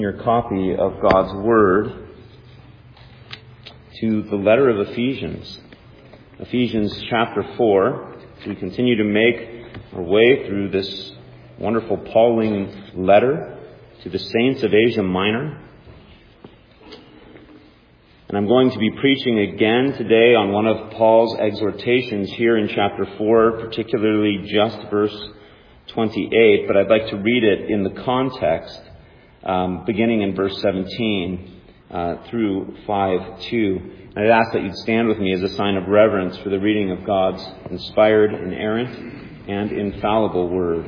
Your copy of God's Word to the letter of Ephesians. Ephesians chapter 4. As we continue to make our way through this wonderful Pauline letter to the saints of Asia Minor. And I'm going to be preaching again today on one of Paul's exhortations here in chapter 4, particularly just verse 28, but I'd like to read it in the context beginning in verse 17 through 5:2. I'd ask that you'd stand with me as a sign of reverence for the reading of God's inspired, inerrant, and infallible Word.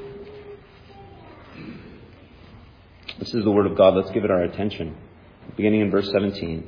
This is the Word of God. Let's give it our attention. Beginning in verse 17.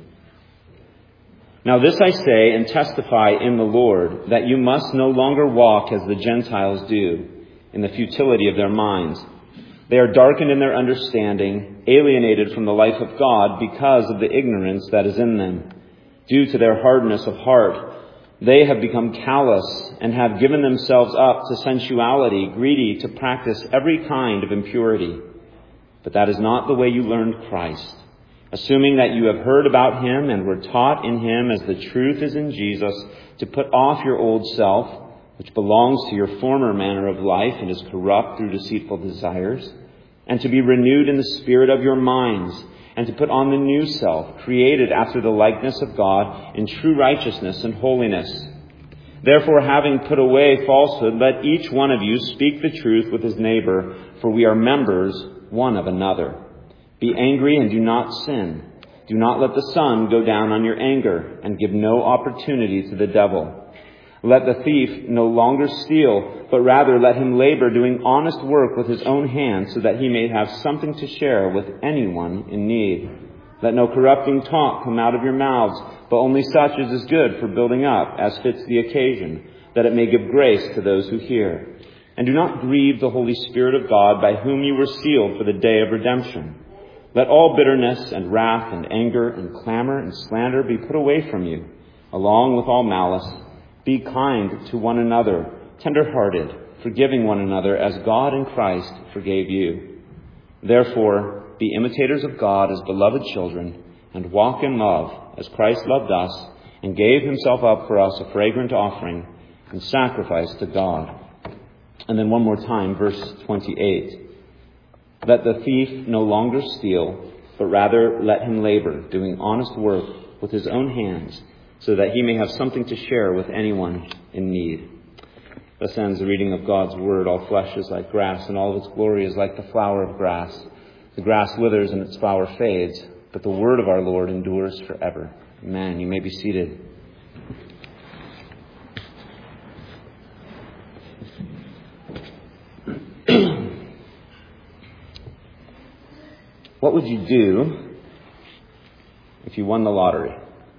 Now this I say and testify in the Lord, that you must no longer walk as the Gentiles do, in the futility of their minds. They are darkened in their understanding, alienated from the life of God because of the ignorance that is in them. Due to their hardness of heart, they have become callous and have given themselves up to sensuality, greedy to practice every kind of impurity. But that is not the way you learned Christ, assuming that you have heard about him and were taught in him as the truth is in Jesus, to put off your old self, which belongs to your former manner of life and is corrupt through deceitful desires, and to be renewed in the spirit of your minds, and to put on the new self, created after the likeness of God in true righteousness and holiness. Therefore, having put away falsehood, let each one of you speak the truth with his neighbor, for we are members one of another. Be angry and do not sin. Do not let the sun go down on your anger, and give no opportunity to the devil. Let the thief no longer steal, but rather let him labor doing honest work with his own hands, so that he may have something to share with anyone in need. Let no corrupting talk come out of your mouths, but only such as is good for building up, as fits the occasion, that it may give grace to those who hear. And do not grieve the Holy Spirit of God, by whom you were sealed for the day of redemption. Let all bitterness and wrath and anger and clamor and slander be put away from you, along with all malice. Be kind to one another, tender-hearted, forgiving one another as God in Christ forgave you. Therefore, be imitators of God as beloved children, and walk in love as Christ loved us and gave himself up for us, a fragrant offering and sacrifice to God. And then one more time, verse 28. Let the thief no longer steal, but rather let him labor, doing honest work with his own hands, so that he may have something to share with anyone in need. Thus ends the reading of God's Word. All flesh is like grass, and all of its glory is like the flower of grass. The grass withers and its flower fades, but the word of our Lord endures forever. Amen. You may be seated. What would you do if you won the lottery?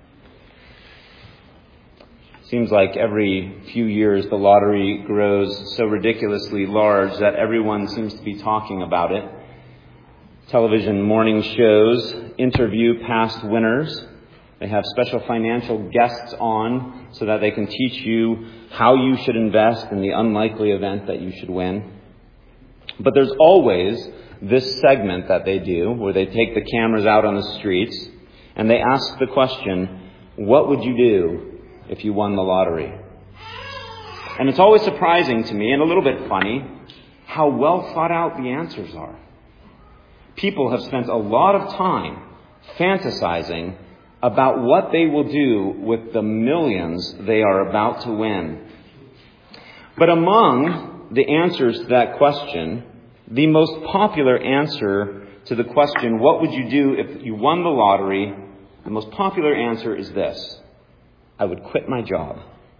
Seems like every few years the lottery grows so ridiculously large that everyone seems to be talking about it. Television morning shows interview past winners. They have special financial guests on so that they can teach you how you should invest in the unlikely event that you should win. But there's always this segment that they do where they take the cameras out on the streets and they ask the question, what would you do if you won the lottery? And it's always surprising to me, and a little bit funny, how well thought out the answers are. People have spent a lot of time fantasizing about what they will do with the millions they are about to win. But among the answers to that question, the most popular answer to the question, what would you do if you won the lottery? The most popular answer is this: I would quit my job.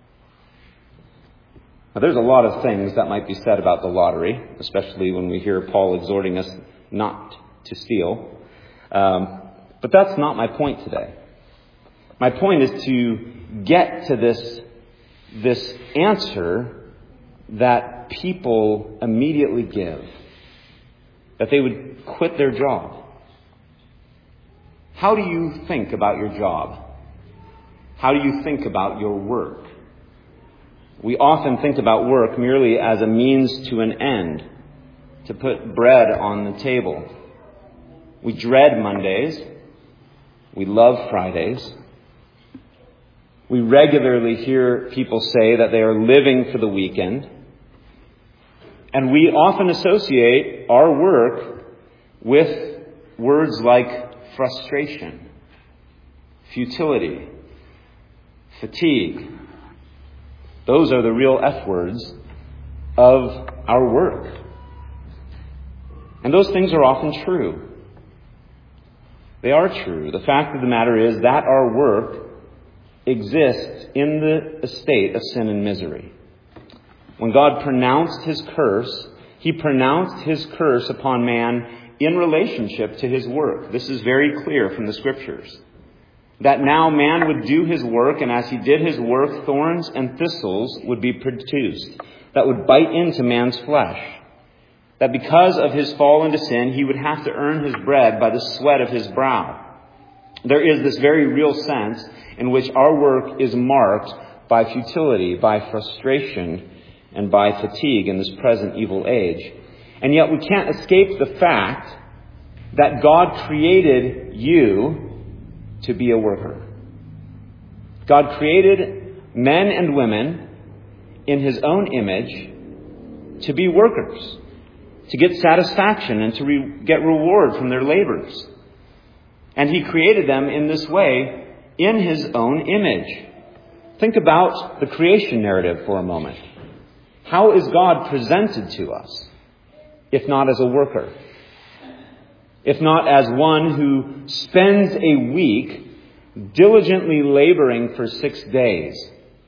Now, there's a lot of things that might be said about the lottery, especially when we hear Paul exhorting us not to steal. But that's not my point today. My point is to get to this answer that people immediately give, that they would quit their job. How do you think about your job? How do you think about your work? We often think about work merely as a means to an end, to put bread on the table. We dread Mondays. We love Fridays. We regularly hear people say that they are living for the weekend. And we often associate our work with words like frustration, futility, fatigue. Those are the real F words of our work. And those things are often true. They are true. The fact of the matter is that our work exists in the estate of sin and misery. When God pronounced His curse, He pronounced His curse upon man in relationship to his work. This is very clear from the Scriptures. That now man would do his work, and as he did his work, thorns and thistles would be produced that would bite into man's flesh. That because of his fall into sin, he would have to earn his bread by the sweat of his brow. There is this very real sense in which our work is marked by futility, by frustration, and by fatigue in this present evil age. And yet we can't escape the fact that God created you to be a worker. God created men and women in His own image to be workers, to get satisfaction and to get reward from their labors. And He created them in this way in His own image. Think about the creation narrative for a moment. How is God presented to us, if not as a worker? If not as one who spends a week diligently laboring for 6 days,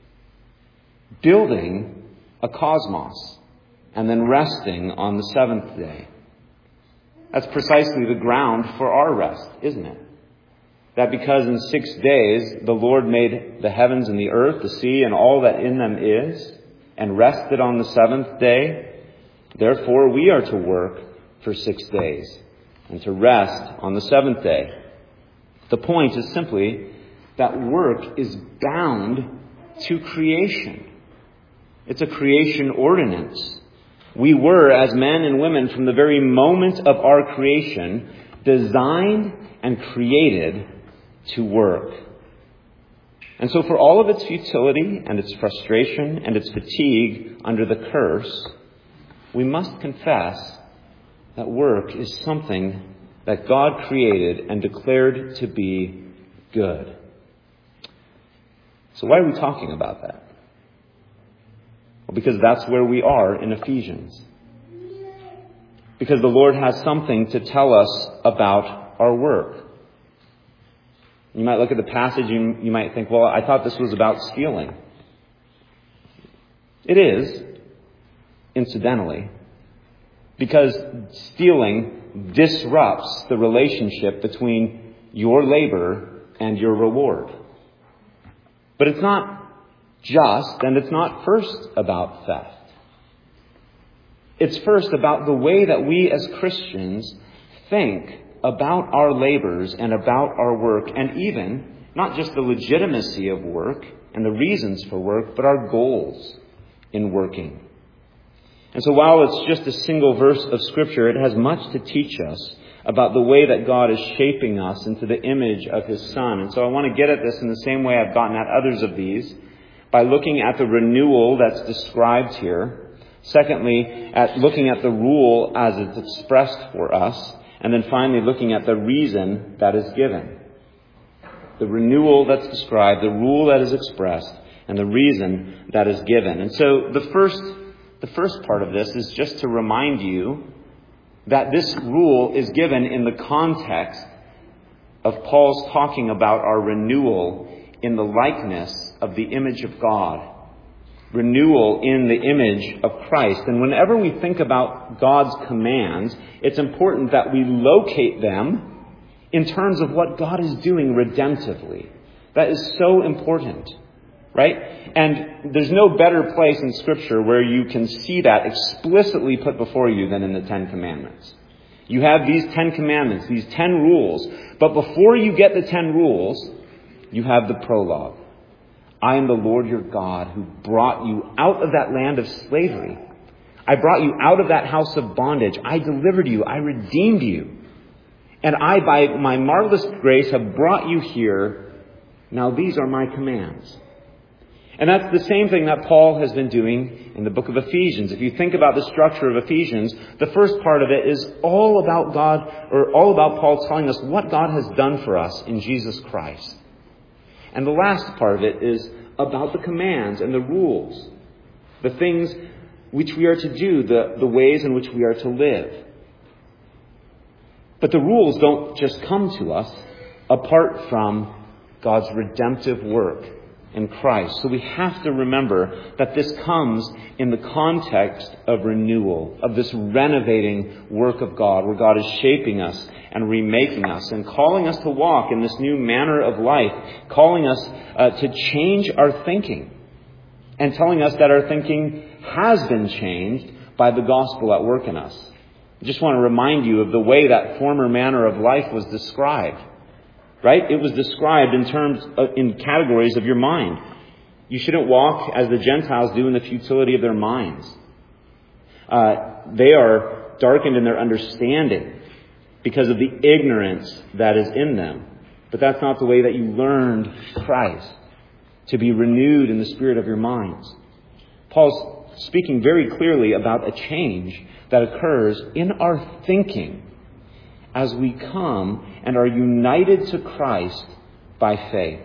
building a cosmos, and then resting on the seventh day. That's precisely the ground for our rest, isn't it? That because in 6 days the Lord made the heavens and the earth, the sea, and all that in them is, and rested on the seventh day, therefore we are to work for 6 days and to rest on the seventh day. The point is simply that work is bound to creation. It's a creation ordinance. We were, as men and women, from the very moment of our creation, designed and created to work. And so for all of its futility and its frustration and its fatigue under the curse, we must confess that work is something that God created and declared to be good. So why are we talking about that? Well, because that's where we are in Ephesians. Because the Lord has something to tell us about our work. You might look at the passage and you might think, well, I thought this was about stealing. It is, incidentally, because stealing disrupts the relationship between your labor and your reward. But it's not just, and it's not first about theft. It's first about the way that we as Christians think about our labors and about our work, and even not just the legitimacy of work and the reasons for work, but our goals in working. And so while it's just a single verse of Scripture, it has much to teach us about the way that God is shaping us into the image of His Son. And so I want to get at this in the same way I've gotten at others of these, by looking at the renewal that's described here. Secondly, at looking at the rule as it's expressed for us. And then finally, looking at the reason that is given. The renewal that's described, the rule that is expressed, and the reason that is given. And so the first part of this is just to remind you that this rule is given in the context of Paul's talking about our renewal in the likeness of the image of God. Renewal in the image of Christ. And whenever we think about God's commands, it's important that we locate them in terms of what God is doing redemptively. That is so important, right? And there's no better place in Scripture where you can see that explicitly put before you than in the Ten Commandments. You have these 10 commandments, these 10 rules, but before you get the 10 rules, you have the prologue. I am the Lord your God who brought you out of that land of slavery. I brought you out of that house of bondage. I delivered you. I redeemed you. And I, by my marvelous grace, have brought you here. Now these are my commands. And that's the same thing that Paul has been doing in the book of Ephesians. If you think about the structure of Ephesians, the first part of it is all about God, or all about Paul telling us what God has done for us in Jesus Christ. And the last part of it is about the commands and the rules, the things which we are to do, the ways in which we are to live. But the rules don't just come to us apart from God's redemptive work in Christ. So we have to remember that this comes in the context of renewal, of this renovating work of God, where God is shaping us and remaking us and calling us to walk in this new manner of life, calling us to change our thinking and telling us that our thinking has been changed by the gospel at work in us. I just want to remind you of the way that former manner of life was described. Right? It was described in categories of your mind. You shouldn't walk as the Gentiles do in the futility of their minds. They are darkened in their understanding because of the ignorance that is in them. But that's not the way that you learned Christ, to be renewed in the spirit of your minds. Paul's speaking very clearly about a change that occurs in our thinking as we come and are united to Christ by faith.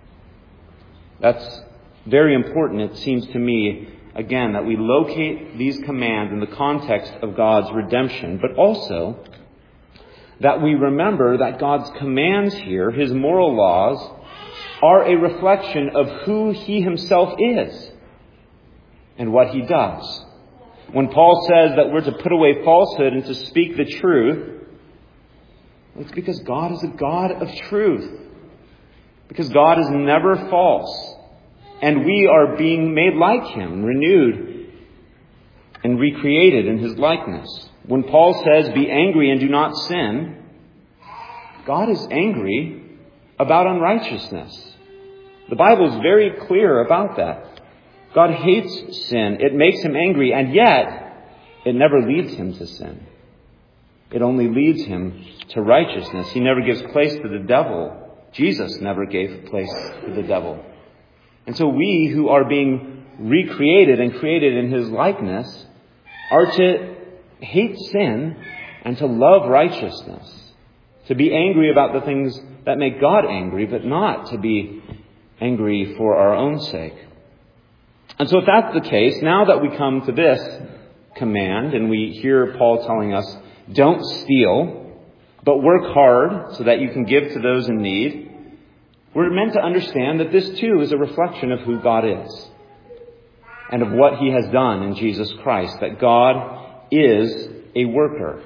That's very important, it seems to me, again, that we locate these commands in the context of God's redemption, but also that we remember that God's commands here, His moral laws, are a reflection of who He Himself is and what He does. When Paul says that we're to put away falsehood and to speak the truth, it's because God is a God of truth. Because God is never false. And we are being made like Him, renewed and recreated in His likeness. When Paul says, be angry and do not sin, God is angry about unrighteousness. The Bible is very clear about that. God hates sin. It makes Him angry, and yet it never leads Him to sin. It only leads Him to righteousness. He never gives place to the devil. Jesus never gave place to the devil. And so we who are being recreated and created in His likeness are to hate sin and to love righteousness. To be angry about the things that make God angry, but not to be angry for our own sake. And so if that's the case, now that we come to this command and we hear Paul telling us, don't steal, but work hard so that you can give to those in need, we're meant to understand that this too is a reflection of who God is and of what He has done in Jesus Christ, that God is a worker.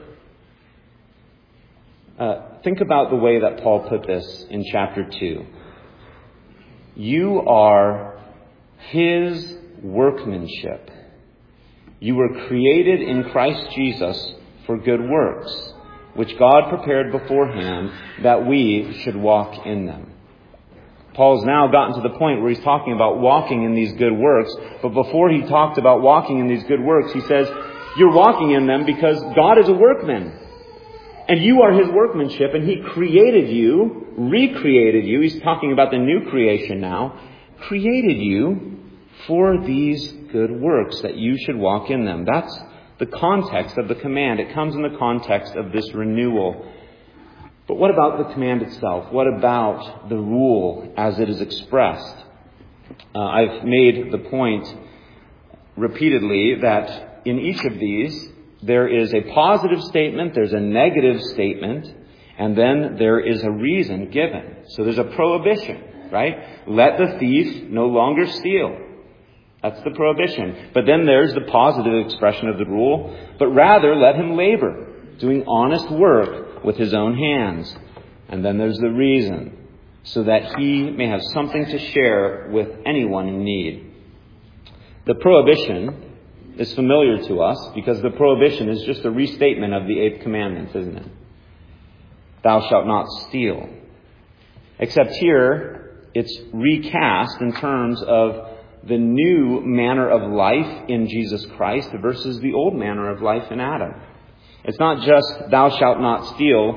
Think about the way that Paul put this in chapter 2. You are His workmanship. You were created in Christ Jesus for good works, which God prepared beforehand that we should walk in them. Paul's now gotten to the point where he's talking about walking in these good works, but before he talked about walking in these good works, he says, you're walking in them because God is a workman. And you are His workmanship, and He created you, recreated you. He's talking about the new creation now. Created you for these good works, that you should walk in them. That's the context of the command. It comes in the context of this renewal. But what about the command itself? What about the rule as it is expressed? I've made the point repeatedly that in each of these, there is a positive statement, there's a negative statement, and then there is a reason given. So there's a prohibition, right? Let the thief no longer steal. That's the prohibition. But then there's the positive expression of the rule. But rather, let him labor, doing honest work with his own hands. And then there's the reason, so that he may have something to share with anyone in need. The prohibition is familiar to us because the prohibition is just a restatement of the 8th commandment, isn't it? Thou shalt not steal. Except here, it's recast in terms of the new manner of life in Jesus Christ versus the old manner of life in Adam. It's not just thou shalt not steal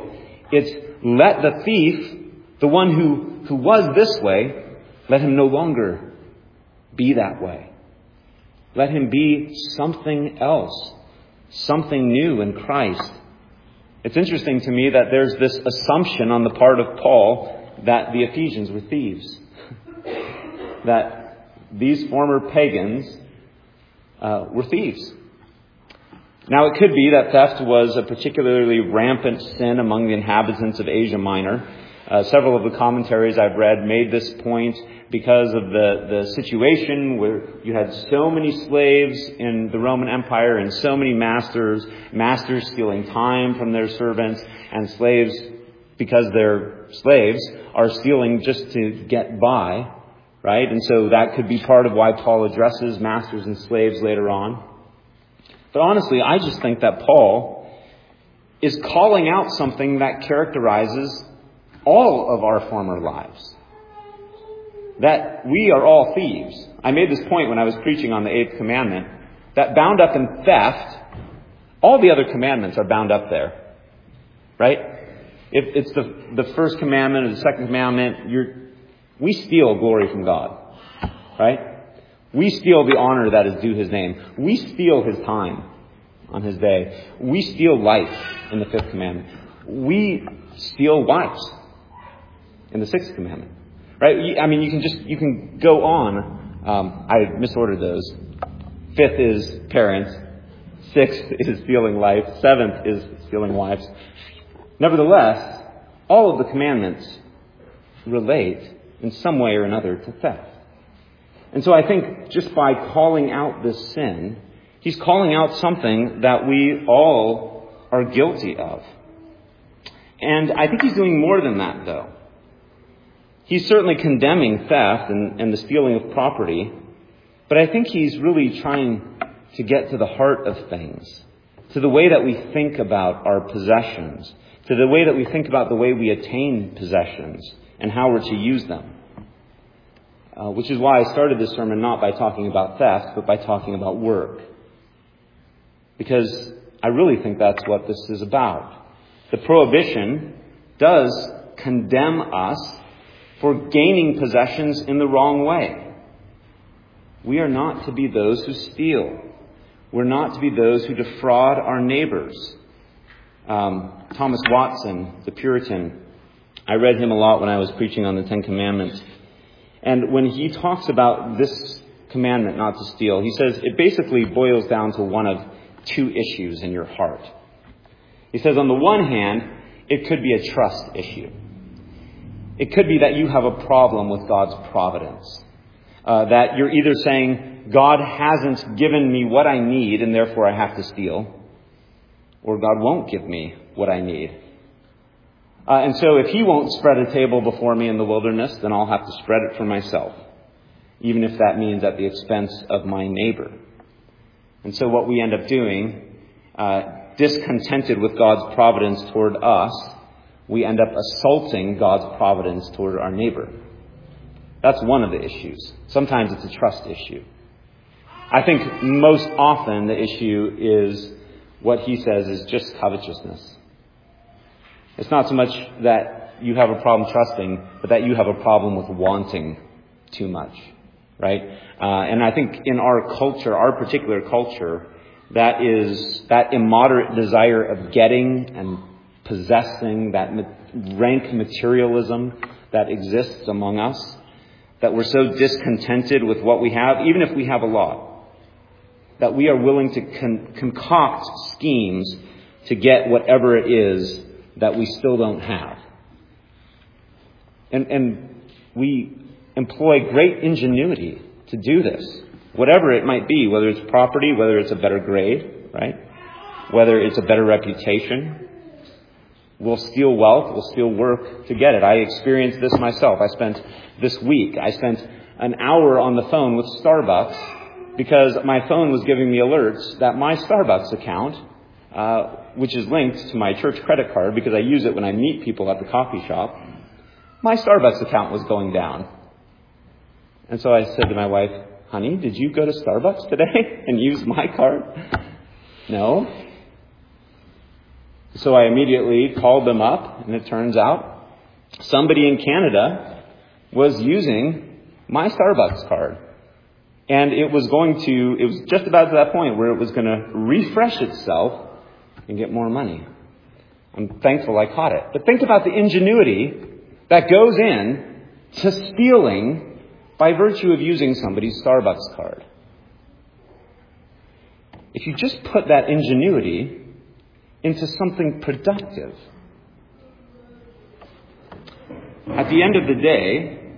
It's let the thief, the one who was this way, let him no longer be that way. Let him be something else, something new in Christ. It's interesting to me that there's this assumption on the part of Paul that the Ephesians were thieves. That these former pagans were thieves. Now, it could be that theft was a particularly rampant sin among the inhabitants of Asia Minor. Several of the commentaries I've read made this point because of the situation where you had so many slaves in the Roman Empire and so many masters stealing time from their servants, and slaves, because they're slaves, are stealing just to get by, right? And so that could be part of why Paul addresses masters and slaves later on. But honestly, I just think that Paul is calling out something that characterizes all of our former lives. That we are all thieves. I made this point when I was preaching on the 8th commandment, that bound up in theft, all the other commandments are bound up there. Right? If it's the first commandment or the second commandment, we steal glory from God. Right? We steal the honor that is due His name. We steal His time on His day. We steal life in the 5th commandment. We steal wives in the 6th commandment. Right? I mean, you can go on. I misordered those. 5th is parents. 6th is stealing life. 7th is stealing wives. Nevertheless, all of the commandments relate in some way or another to theft. And so I think just by calling out this sin, he's calling out something that we all are guilty of. And I think he's doing more than that, though. He's certainly condemning theft and the stealing of property, but I think he's really trying to get to the heart of things, to the way that we think about our possessions, to the way that we think about the way we attain possessions and how we're to use them. Which is why I started this sermon not by talking about theft, but by talking about work. Because I really think that's what this is about. The prohibition does condemn us for gaining possessions in the wrong way. We are not to be those who steal. We're not to be those who defraud our neighbors. Thomas Watson, the Puritan, I read him a lot when I was preaching on the 10 Commandments. And when he talks about this commandment not to steal, he says it basically boils down to one of two issues in your heart. He says on the one hand, it could be a trust issue. It could be that you have a problem with God's providence. That you're either saying, God hasn't given me what I need and therefore I have to steal, or God won't give me what I need. And so if He won't spread a table before me in the wilderness, then I'll have to spread it for myself, even if that means at the expense of my neighbor. And so what we end up doing, discontented with God's providence toward us, we end up assaulting God's providence toward our neighbor. That's one of the issues. Sometimes it's a trust issue. I think most often the issue is what he says is just covetousness. It's not so much that you have a problem trusting, but that you have a problem with wanting too much, right? And I think in our culture, our particular culture, that is that immoderate desire of getting and possessing, that rank materialism that exists among us, that we're so discontented with what we have, even if we have a lot, that we are willing to concoct schemes to get whatever it is that we still don't have. And we employ great ingenuity to do this, whatever it might be, whether it's property, whether it's a better grade, right? Whether it's a better reputation. We'll steal wealth, we'll steal work to get it. I experienced this myself. I spent an hour on the phone with Starbucks because my phone was giving me alerts that my Starbucks account, which is linked to my church credit card because I use it when I meet people at the coffee shop, my Starbucks account was going down. And so I said to my wife, honey, did you go to Starbucks today and use my card? No. So I immediately called them up, and it turns out somebody in Canada was using my Starbucks card. And it was just about to that point where it was going to refresh itself and get more money. I'm thankful I caught it. But think about the ingenuity that goes in to stealing by virtue of using somebody's Starbucks card. If you just put that ingenuity into something productive, at the end of the day,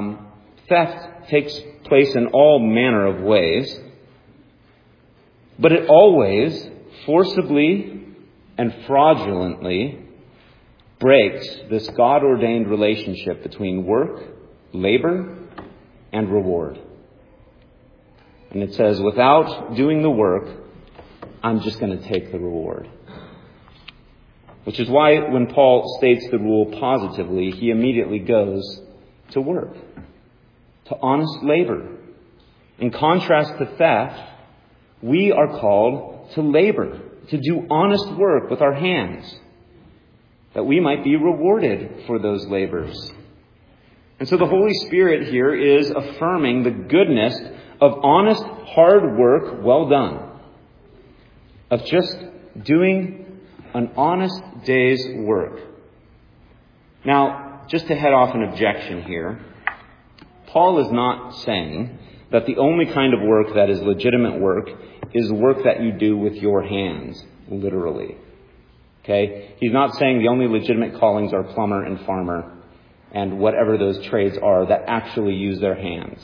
theft takes place in all manner of ways, but it always forcibly and fraudulently breaks this God-ordained relationship between work, labor, and reward. And it says, without doing the work, I'm just going to take the reward. Which is why when Paul states the rule positively, he immediately goes to work, to honest labor. In contrast to theft, we are called to labor, to do honest work with our hands, that we might be rewarded for those labors. And so the Holy Spirit here is affirming the goodness of honest, hard work well done, of just doing an honest day's work. Now, just to head off an objection here, Paul is not saying that the only kind of work that is legitimate work is work that you do with your hands, literally. Okay? He's not saying the only legitimate callings are plumber and farmer and whatever those trades are that actually use their hands.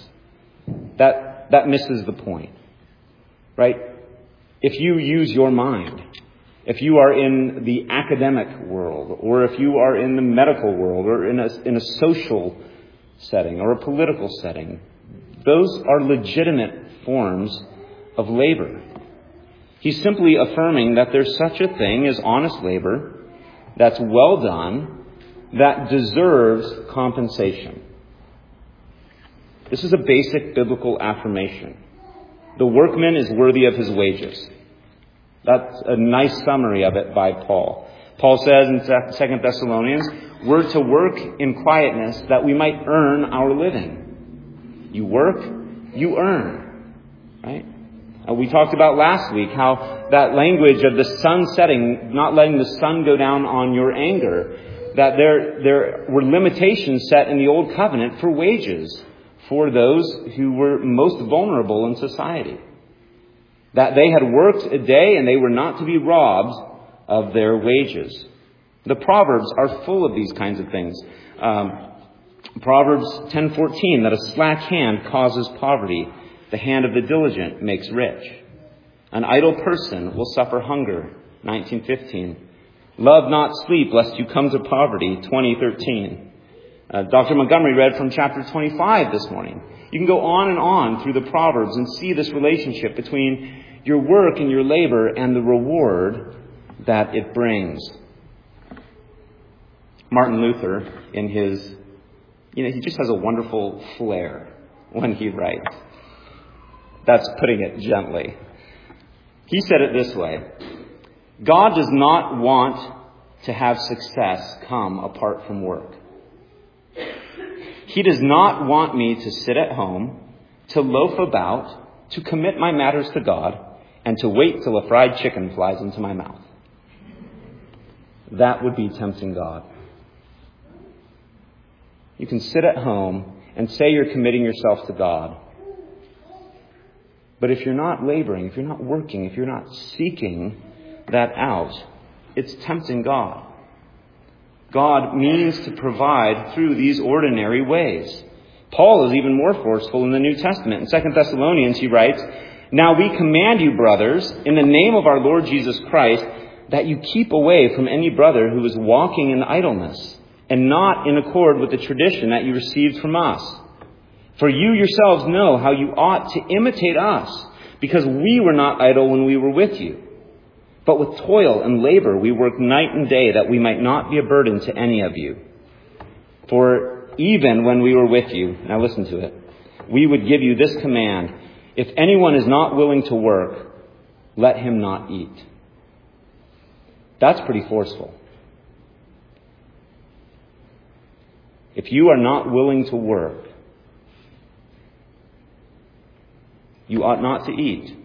That misses the point. Right? If you use your mind, if you are in the academic world, or if you are in the medical world, or in a social setting, or a political setting, those are legitimate forms of labor. He's simply affirming that there's such a thing as honest labor that's well done, that deserves compensation. This is a basic biblical affirmation. The workman is worthy of his wages. That's a nice summary of it by Paul. Paul says in 2 Thessalonians, we're to work in quietness that we might earn our living. You work, you earn. Right? We talked about last week how that language of the sun setting, not letting the sun go down on your anger, that there were limitations set in the Old Covenant for wages for those who were most vulnerable in society. That they had worked a day and they were not to be robbed of their wages. The Proverbs are full of these kinds of things. Proverbs 10:14, that a slack hand causes poverty. The hand of the diligent makes rich. An idle person will suffer hunger. 19:15. Love not sleep, lest you come to poverty. 20:13. Dr. Montgomery read from chapter 25 this morning. You can go on and on through the Proverbs and see this relationship between your work and your labor and the reward that it brings. Martin Luther, in his, he just has a wonderful flair when he writes. That's putting it gently. He said it this way: God does not want to have success come apart from work. He does not want me to sit at home, to loaf about, to commit my matters to God, and to wait till a fried chicken flies into my mouth. That would be tempting God. You can sit at home and say you're committing yourself to God. But if you're not laboring, if you're not working, if you're not seeking that out, it's tempting God. God means to provide through these ordinary ways. Paul is even more forceful in the New Testament. In 2 Thessalonians, he writes, "Now we command you, brothers, in the name of our Lord Jesus Christ, that you keep away from any brother who is walking in idleness, and not in accord with the tradition that you received from us. For you yourselves know how you ought to imitate us, because we were not idle when we were with you. But with toil and labor we work night and day, that we might not be a burden to any of you. For even when we were with you," now listen to it, "we would give you this command: if anyone is not willing to work, let him not eat." That's pretty forceful. If you are not willing to work, you ought not to eat.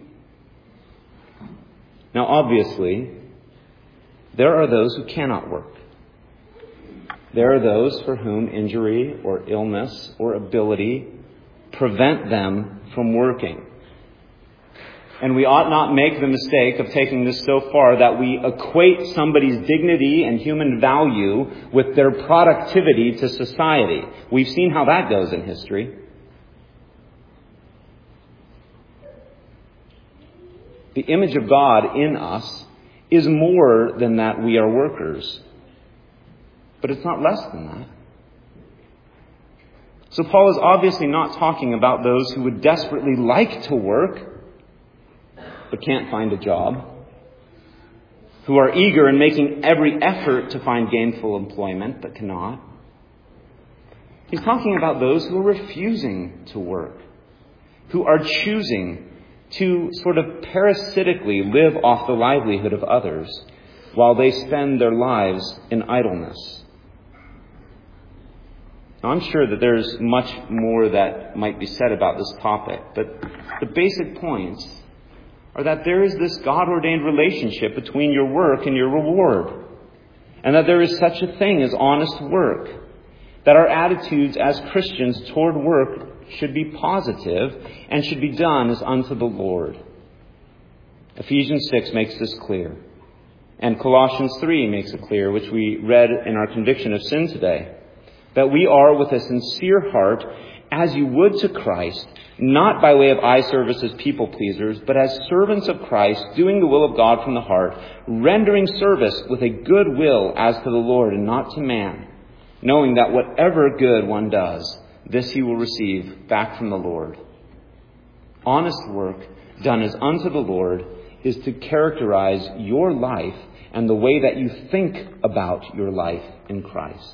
Now, obviously, there are those who cannot work. There are those for whom injury or illness or ability prevent them from working. And we ought not make the mistake of taking this so far that we equate somebody's dignity and human value with their productivity to society. We've seen how that goes in history. The image of God in us is more than that we are workers. But it's not less than that. So Paul is obviously not talking about those who would desperately like to work, but can't find a job, who are eager and making every effort to find gainful employment, but cannot. He's talking about those who are refusing to work, who are choosing to sort of parasitically live off the livelihood of others while they spend their lives in idleness. Now, I'm sure that there's much more that might be said about this topic, but the basic points are that there is this God-ordained relationship between your work and your reward, and that there is such a thing as honest work, that our attitudes as Christians toward work should be positive and should be done as unto the Lord. Ephesians 6 makes this clear, and Colossians 3 makes it clear, which we read in our conviction of sin today, that we are with a sincere heart as you would to Christ, not by way of eye service as people pleasers, but as servants of Christ, doing the will of God from the heart, rendering service with a good will as to the Lord and not to man, knowing that whatever good one does, this he will receive back from the Lord. Honest work done as unto the Lord is to characterize your life and the way that you think about your life in Christ.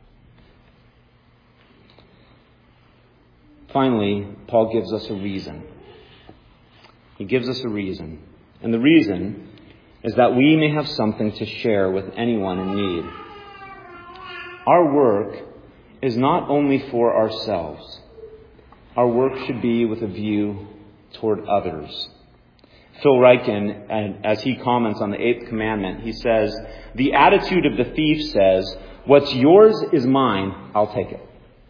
Finally, Paul gives us a reason. He gives us a reason. And the reason is that we may have something to share with anyone in need. Our work is not only for ourselves. Our work should be with a view toward others. Phil Ryken, as he comments on the 8th commandment, he says, the attitude of the thief says, what's yours is mine, I'll take it.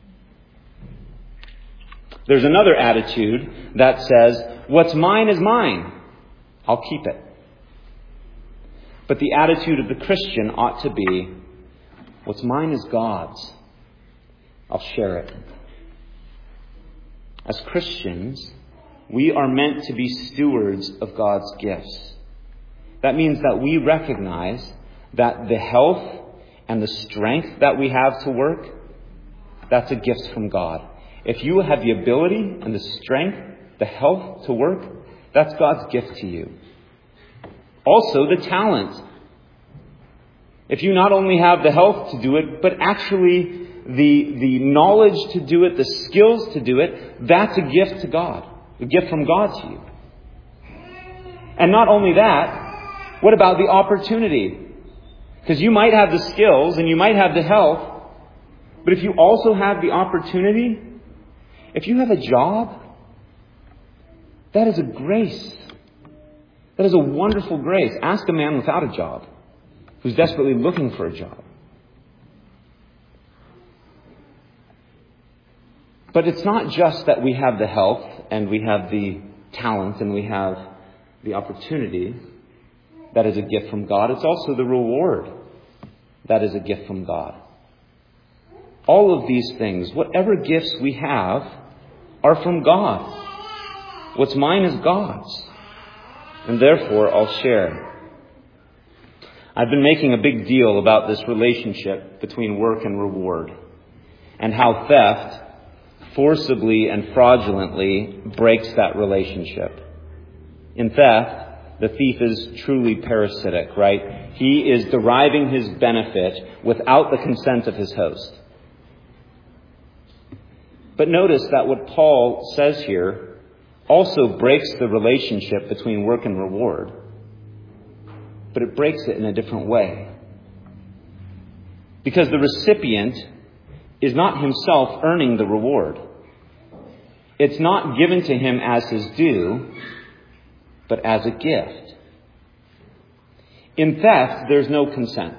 There's another attitude that says, what's mine is mine, I'll keep it. But the attitude of the Christian ought to be, what's mine is God's, I'll share it. As Christians, we are meant to be stewards of God's gifts. That means that we recognize that the health and the strength that we have to work, that's a gift from God. If you have the ability and the strength, the health to work, that's God's gift to you. Also, the talent. If you not only have the health to do it, but actually the knowledge to do it, the skills to do it, that's a gift to God. A gift from God to you. And not only that, what about the opportunity? Because you might have the skills and you might have the health, but if you also have the opportunity, if you have a job, that is a grace. That is a wonderful grace. Ask a man without a job who's desperately looking for a job. But it's not just that we have the health and we have the talent and we have the opportunity that is a gift from God. It's also the reward that is a gift from God. All of these things, whatever gifts we have, are from God. What's mine is God's. And therefore, I'll share. I've been making a big deal about this relationship between work and reward, and how theft forcibly and fraudulently breaks that relationship. In theft, the thief is truly parasitic, right? He is deriving his benefit without the consent of his host. But notice that what Paul says here also breaks the relationship between work and reward. but it breaks it in a different way. Because the recipient is not himself earning the reward. It's not given to him as his due, but as a gift. In theft, there's no consent.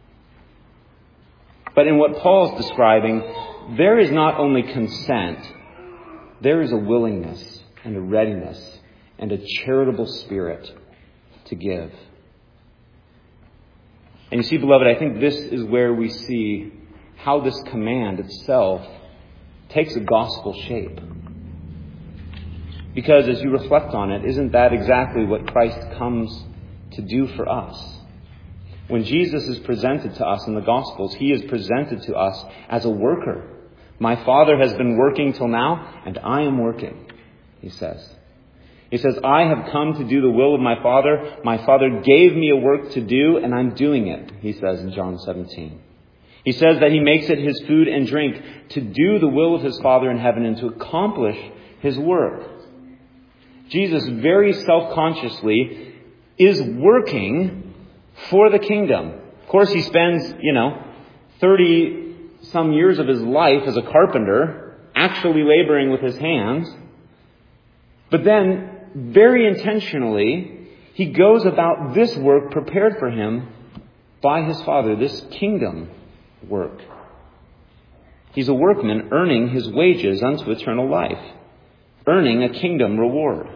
But in what Paul's describing, there is not only consent, there is a willingness and a readiness and a charitable spirit to give. And you see, beloved, I think this is where we see how this command itself takes a gospel shape. Because as you reflect on it, isn't that exactly what Christ comes to do for us? When Jesus is presented to us in the Gospels, he is presented to us as a worker. My Father has been working till now, and I am working, he says. He says, I have come to do the will of my Father. My Father gave me a work to do, and I'm doing it, he says in John 17. He says that he makes it his food and drink to do the will of his Father in heaven and to accomplish his work. Jesus very self-consciously is working for the kingdom. Of course, he spends, 30 some years of his life as a carpenter, actually laboring with his hands. But then, very intentionally, he goes about this work prepared for him by his Father, this kingdom work. He's a workman earning his wages unto eternal life, earning a kingdom reward.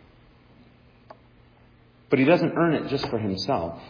But he doesn't earn it just for himself.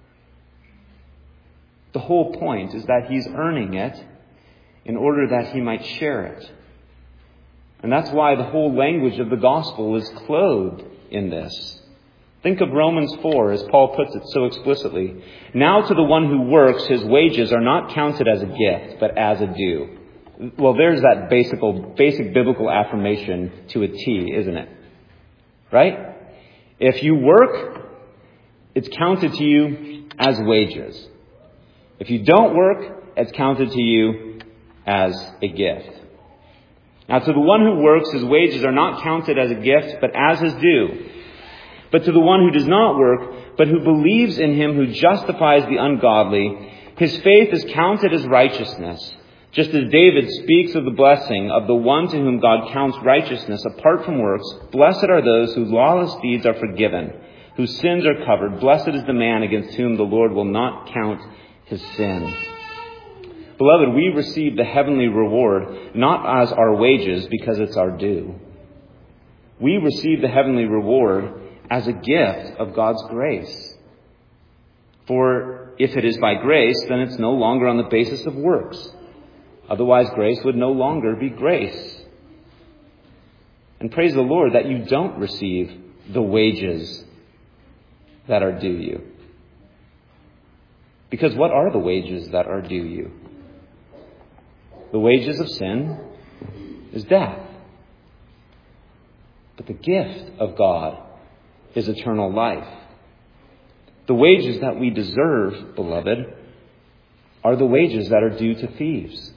The whole point is that he's earning it in order that he might share it. And that's why the whole language of the gospel is clothed in this. Think of Romans 4, as Paul puts it so explicitly. Now to the one who works, his wages are not counted as a gift, but as a due. Well, there's that basic biblical affirmation to a T, isn't it? Right? If you work, it's counted to you as wages. If you don't work, it's counted to you as a gift. Now, to the one who works, his wages are not counted as a gift, but as his due. But to the one who does not work, but who believes in him who justifies the ungodly, his faith is counted as righteousness. Just as David speaks of the blessing of the one to whom God counts righteousness apart from works, blessed are those whose lawless deeds are forgiven, whose sins are covered. Blessed is the man against whom the Lord will not count his sin. Beloved, we receive the heavenly reward not as our wages because it's our due. We receive the heavenly reward as a gift of God's grace. For if it is by grace, then it's no longer on the basis of works. Otherwise, grace would no longer be grace. And praise the Lord that you don't receive the wages that are due you. Because what are the wages that are due you? The wages of sin is death. But the gift of God is eternal life. The wages that we deserve, beloved, are the wages that are due to thieves.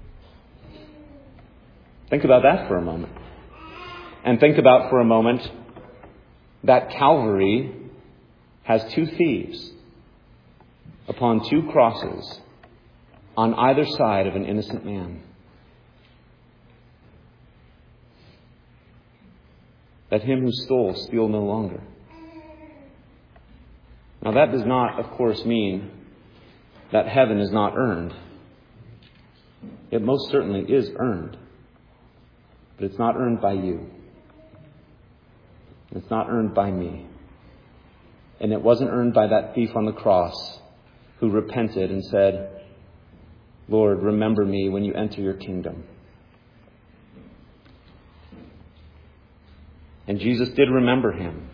Think about that for a moment. And think about for a moment that Calvary has two thieves upon two crosses on either side of an innocent man. Let him who stole steal no longer. Now that does not, of course, mean that heaven is not earned. It most certainly is earned. But it's not earned by you. It's not earned by me. And it wasn't earned by that thief on the cross who repented and said, Lord, remember me when you enter your kingdom. And Jesus did remember him.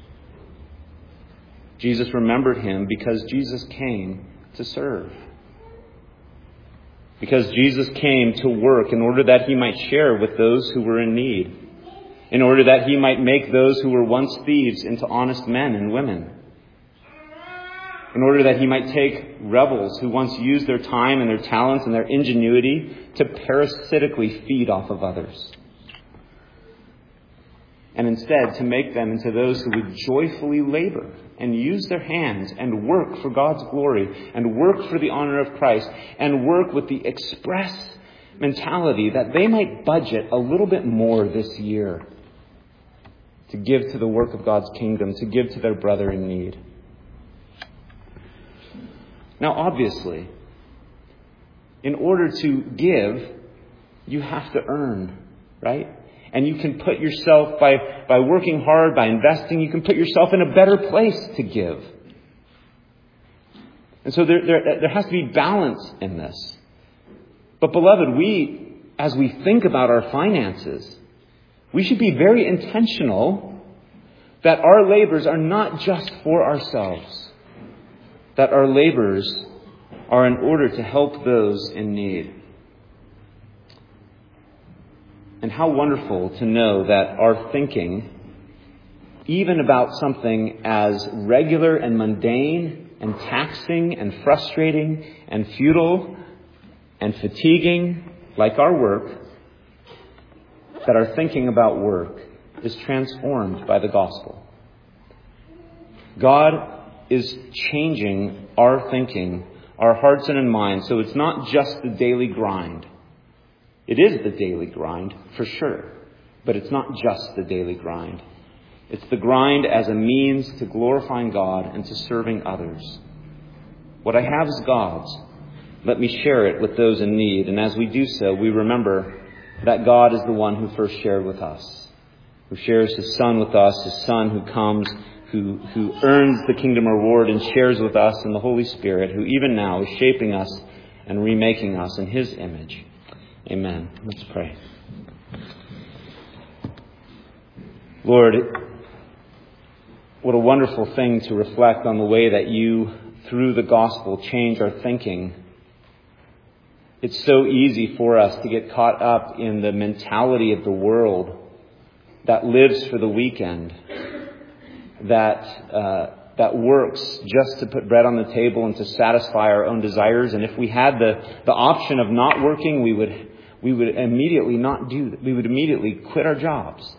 Jesus remembered him because Jesus came to serve. Because Jesus came to work in order that he might share with those who were in need. In order that he might make those who were once thieves into honest men and women. In order that he might take rebels who once used their time and their talents and their ingenuity to parasitically feed off of others. and instead to make them into those who would joyfully labor and use their hands and work for God's glory and work for the honor of Christ and work with the express mentality that they might budget a little bit more this year to give to the work of God's kingdom, to give to their brother in need. Now, obviously, in order to give, you have to earn, right? And you can put yourself, by working hard, by investing, you can put yourself in a better place to give. And so there has to be balance in this. But beloved, as we think about our finances, we should be very intentional that our labors are not just for ourselves, that our labors are in order to help those in need. And how wonderful to know that our thinking, even about something as regular and mundane and taxing and frustrating and futile and fatiguing like our work, that our thinking about work is transformed by the gospel. God is changing our thinking, our hearts and minds, so it's not just the daily grind. It is the daily grind, for sure, but it's not just the daily grind. It's the grind as a means to glorifying God and to serving others. What I have is God's. Let me share it with those in need. And as we do so, we remember that God is the one who first shared with us, who shares His Son with us, His Son who comes, who earns the kingdom reward and shares with us in the Holy Spirit, who even now is shaping us and remaking us in His image. Amen. Let's pray. Lord, what a wonderful thing to reflect on the way that you, through the gospel, change our thinking. It's so easy for us to get caught up in the mentality of the world that lives for the weekend, that works just to put bread on the table and to satisfy our own desires. And if we had the option of not working, we would immediately not do that. We would immediately quit our jobs.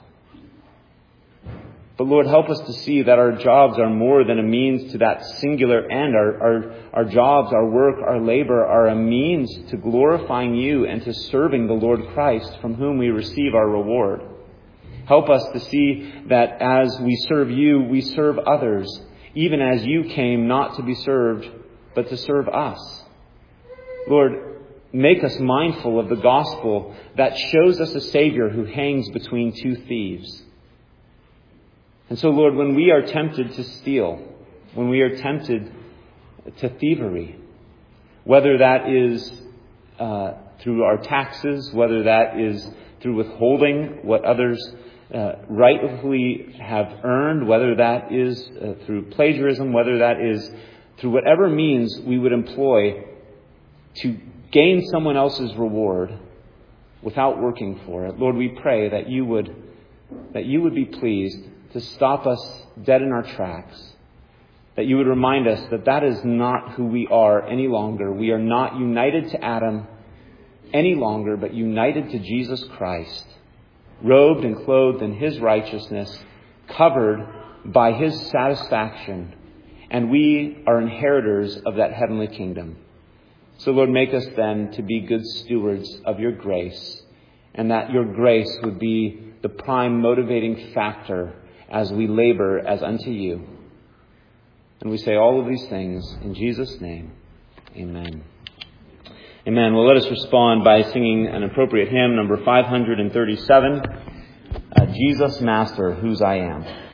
But Lord, help us to see that our jobs are more than a means to that singular end. Our jobs, our work, our labor are a means to glorifying you and to serving the Lord Christ, from whom we receive our reward. Help us to see that as we serve you, we serve others, even as you came not to be served, but to serve us. Lord, make us mindful of the gospel that shows us a Savior who hangs between two thieves. And so, Lord, when we are tempted to steal, when we are tempted to thievery, whether that is through our taxes, whether that is through withholding what others rightfully have earned, whether that is through plagiarism, whether that is through whatever means we would employ to gain someone else's reward without working for it, Lord, we pray that you would be pleased to stop us dead in our tracks, that you would remind us that that is not who we are any longer. We are not united to Adam any longer, but united to Jesus Christ, robed and clothed in His righteousness, covered by His satisfaction, and we are inheritors of that heavenly kingdom. So, Lord, make us then to be good stewards of your grace, and that your grace would be the prime motivating factor as we labor as unto you. And we say all of these things in Jesus' name. Amen. Amen. Well, let us respond by singing an appropriate hymn, number 537, Jesus Master, Whose I Am.